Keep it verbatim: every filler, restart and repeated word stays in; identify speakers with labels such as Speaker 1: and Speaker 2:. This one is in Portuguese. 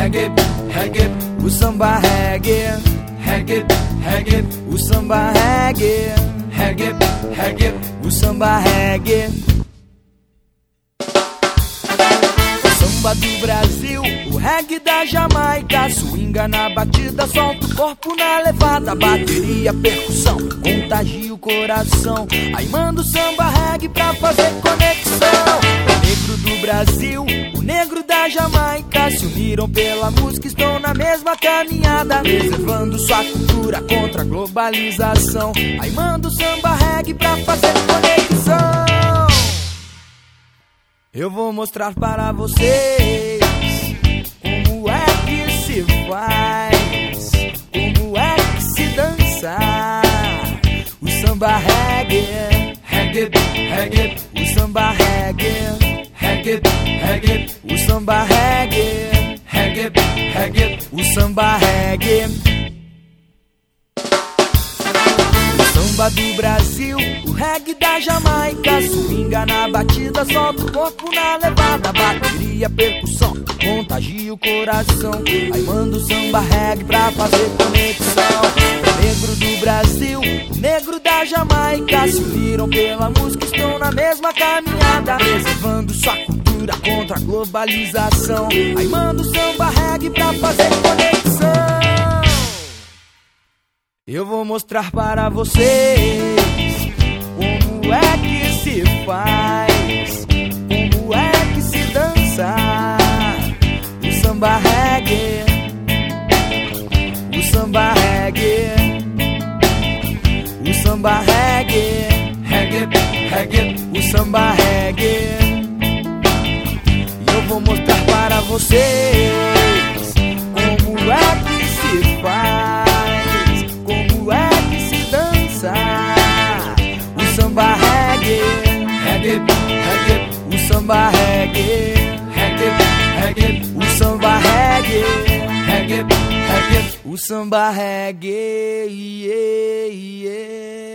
Speaker 1: reggae, reggae, o samba reggae, reggae, reggae, o samba reggae, reggae, reggae, o samba reggae. Samba do Brasil, o reggae da Jamaica, swinga na batida, solta o corpo na levada, bateria, percussão, contagia o coração. Aí manda o samba reggae pra fazer conexão. O negro do Brasil, o negro da Jamaica se uniram pela música, estão na mesma caminhada, preservando sua cultura contra a globalização. Aí manda o samba reggae pra fazer conexão. Eu vou mostrar para vocês como é que se faz, como é que se dança o samba reggae, reggae, reggae, o samba reggae, reggae, reggae, o samba reggae, reggae, reggae, o samba reggae. Samba do Brasil, o reggae da Jamaica, swinga na batida, solta o corpo na levada, bateria, percussão, contagia o coração. Aí manda o samba reggae pra fazer conexão. O negro do Brasil, o negro da Jamaica se uniram pela música, estão na mesma caminhada, preservando sua cultura contra a globalização. Aí manda o samba reggae pra fazer conexão. Eu vou mostrar para vocês como é que se faz, como é que se dança o samba reggae, o samba reggae, o samba reggae, reggae, reggae, o samba reggae. E eu vou mostrar para vocês como é que se faz, o samba reggae, reggae, reggae, o samba reggae, reggae, reggae, o samba reggae, reggae, reggae, o samba reggae, yeah, yeah.